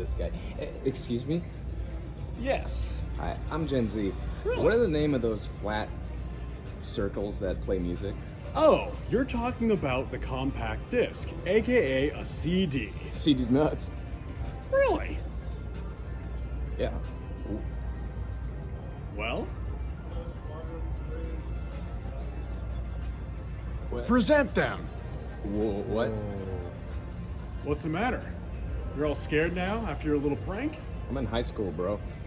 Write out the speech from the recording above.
this guy. Excuse me? Yes. Hi, I'm Gen Z. Really? What are the name of those flat circles that play music? Oh, you're talking about the compact disc, aka a CD. CD's nuts. Really? Yeah. Well? What? Present them! Whoa, what? What's the matter? You're all scared now after your little prank? I'm in high school, bro.